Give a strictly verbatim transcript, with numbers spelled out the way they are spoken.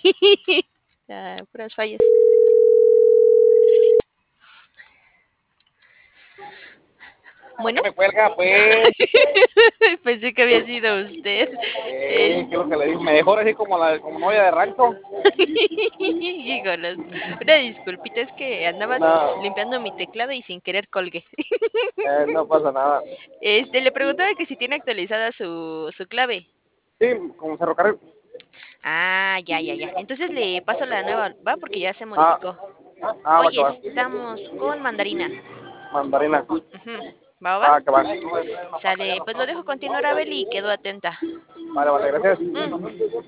Ah, puras fallas. ¿Por qué Bueno, me cuelga, pues? pensé que había sido usted. Eh, Es... ¿qué es lo que le digo? Mejor así como la como novia de rancho. Híjolas. Una disculpita, es que andaba No, limpiando mi teclado y sin querer colgué. eh, no pasa nada. Este, le preguntaba que si tiene actualizada su, su clave. Sí, como ferrocarril. Ah, ya, ya, ya. Entonces le paso la nueva, ¿va? Porque ya se Ah, modificó. ah, va Oye, que va. estamos con mandarina. Mandarina. Ujú. ¿Va, va, va? Ah, que va. Sale, pues lo dejo continuar, Abel, y quedo atenta. Vale, vale, gracias. Mm.